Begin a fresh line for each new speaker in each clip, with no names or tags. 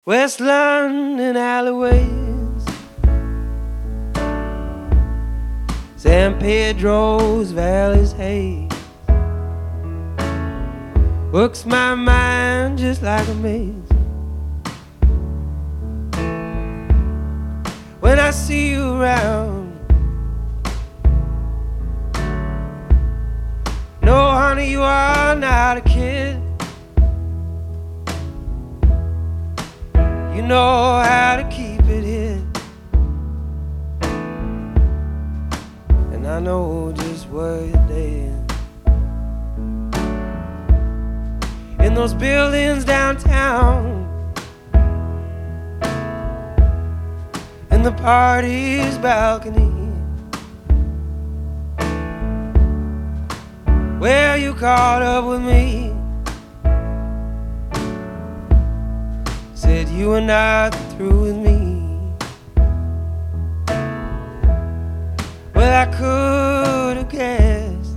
West London alleyways, San Pedro's valleys haze works my mind just like a maze. When I see you around, no honey, you are not a kid. You know how to keep it hid, and I know just where you're dead. In those buildings downtown, in the party's balcony, where you caught up with me. Said you are not through with me. Well, I could have guessed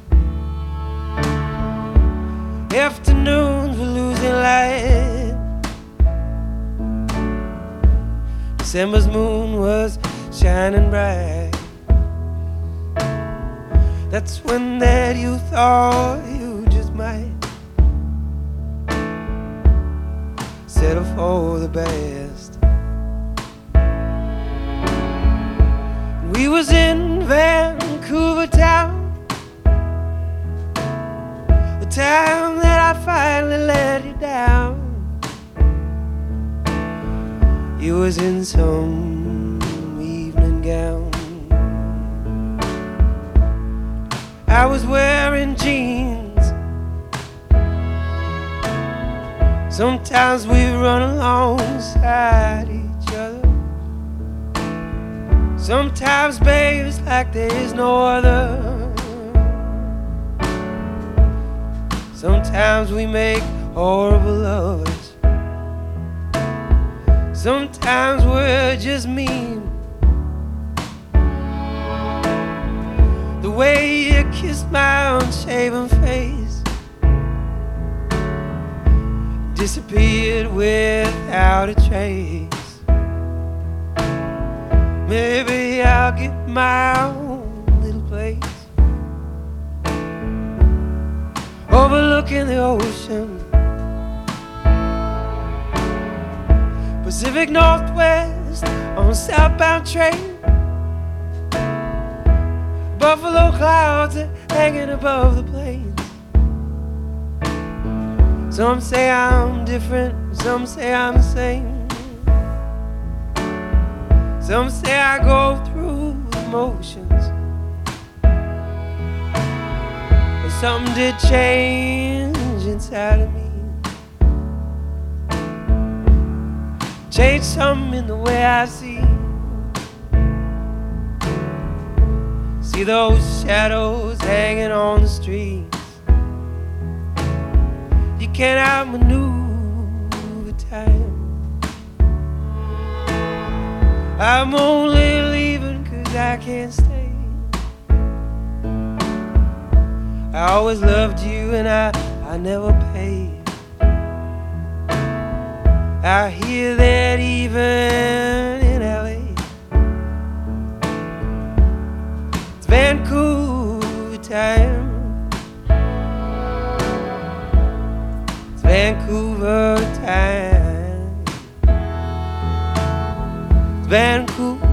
afternoons were losing light. December's moon was shining bright. That's when that you thought you just might settle for the best. We was in Vancouver town, the time that I finally let you down. You was in some evening gown, I was wearing jeans. Sometimes we run alongside each other. Sometimes, babe, it's like there is no other. Sometimes we make horrible lovers. Sometimes we're just mean. The way you kissed my unshaven face disappeared without a trace. Maybe I'll get my own little place overlooking the ocean, Pacific Northwest on a southbound train. Buffalo clouds are hanging above the plains. Some say I'm different, some say I'm the same. Some say I go through the motions, but something did change inside of me. Changed something in the way I see. See those shadows hanging on the streets. You can't outmaneuver time. I'm only leaving 'cause I can't stay. I always loved you and I never paid. I hear that even in LA. It's Vancouver time. It's Vancouver time. It's Vancouver.